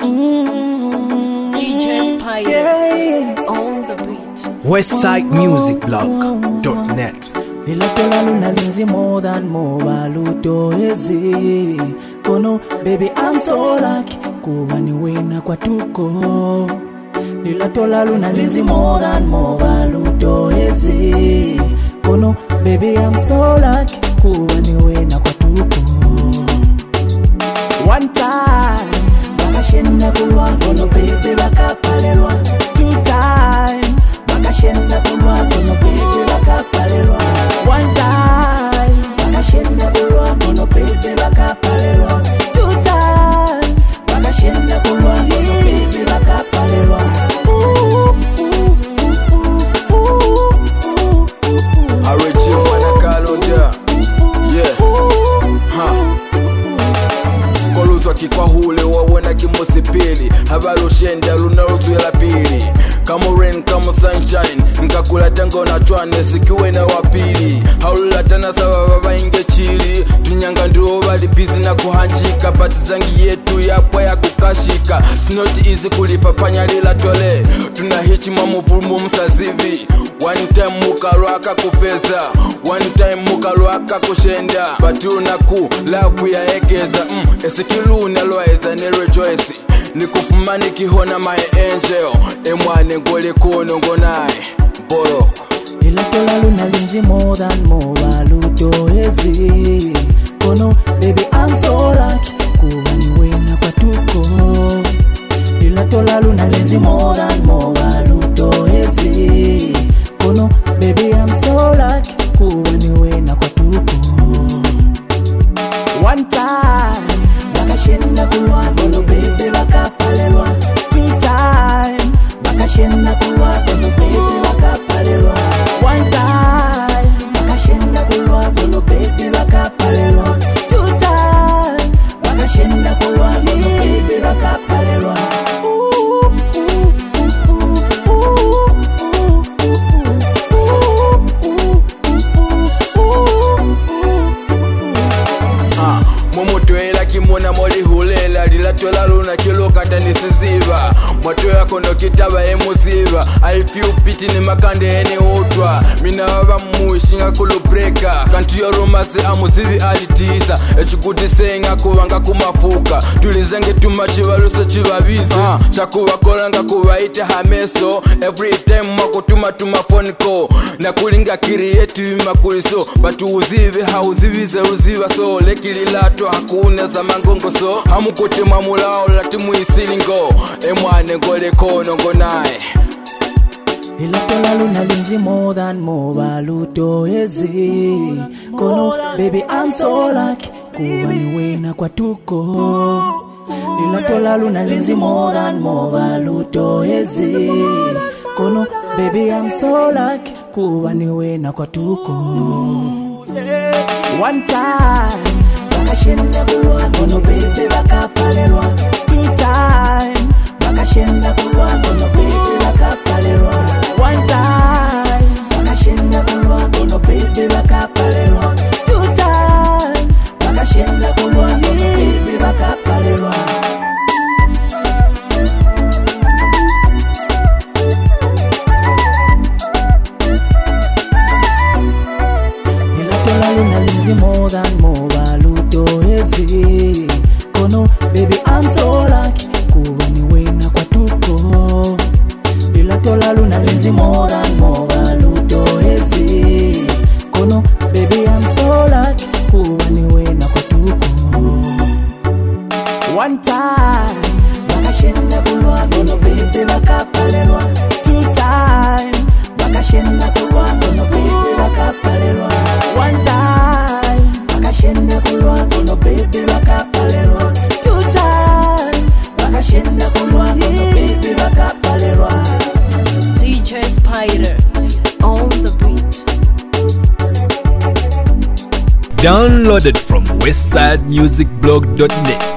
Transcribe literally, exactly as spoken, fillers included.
D J Spider yeah. On the beat. westside music blog dot net. Nilatola luna linzi more than mobile doezi. Kono baby I'm so lucky kuwa niwena kwa tuko. Nilatola luna linzi more than mobile doezi. Kono baby I'm so lucky kuwa niwena kwa tuko. One time bakashenda kulwa kono baby bakapalelwa. Two times bakashenda kulwa kono baby bakapalelwa. One time bakashenda kulwa kono baby bakapalelwa. Two times bakashenda kulwa kono baby bakapalelwa. Arechi mwana kalonda yeah ha koluzwa kikwa hule wawona kimosipili habalo shenda lunarutu ya pili kama rain kama sunshine nkakula tango na chwane sikiwe na wapili haulula tana sawa baba inge chili tunyanga nduo bali busy na kuhanjika pati zangi yetu yapwa ya kukashika snoti easy kulipa panya lila tole tunahichi mamupumbu msazivi one time mukalwaka kufeza one time mukalwaka kushenda batuna ku laku ya ekeza mm, esikiluna lwaeza ne rejoice nikufumani kihona my angel emwane ngole kono ngonaye boro Nilatola luna linzi more than mobile doezi. Kono baby I'm so lucky kuwa niwena kwa tuko. Nilatola luna linzi more than mobile doezi. Kono baby I'm so lucky kuwa niwena kwa tuko. One time bakashenda kulwa kono baby bakapalelwa. Two times bakashenda kulwa kono baby bakapalelwa. One time bakashenda kulwa kono baby bakapalelwa. Two times bakashenda kulwa kono baby bakapalelwa. Mumutwela kimona moli hulela lilatola luna kilo kata nisiziva moto yako no kitaba emuziva I feel pity ni makande ene utwa mina baba muishinga kulubreka kanti yoromasi amuzivi alitisa echikuti senga kuwanga kumafuka tulizenge tumachivaluso chivabizi uh, chakuwa kolanga kuwaita hameso every time mwako tuma tuma phone call na kulinga kiri yetu makuliso batu uzivi hauzivize uziva so lekililato hakuna za mangongo so hamukote mamulao latimu isilingo emwane ngole kono ngonaye Nilatola luna linzi more than mobile doezi. Kono baby I'm so lucky kuwa niwena kwa tuko. Nilatola luna linzi more than mobile doezi. Kono baby I'm so lucky kuwa niwena kwa tuko. One time bakashenda kulwa kono baby bakapalelwa. Two times bakashenda kulwa kono baby bakapalelwa. One time bakashenda kulwa kono baby bakapalelwa. Two times bakashenda kulwa kono baby bakapalelwa. Nilatola luna linzi more than mobile doezi. Kono baby I'm so lucky kuwa niwena kwa tuko. Nilatola luna linzi more than mobile doezi. Kono baby I'm so lucky kuwa niwena kwa tuko. One time bakashenda kulwa kono baby bakapalelwa. Two times bakashenda kulwa kono baby bakapalelwa. One time bakashenda kulwa kono baby bakapalelwa. Two times bakashenda kulwa kono baby bakapalelwa. D J Spider on the beat. Downloaded from westside music blog dot net.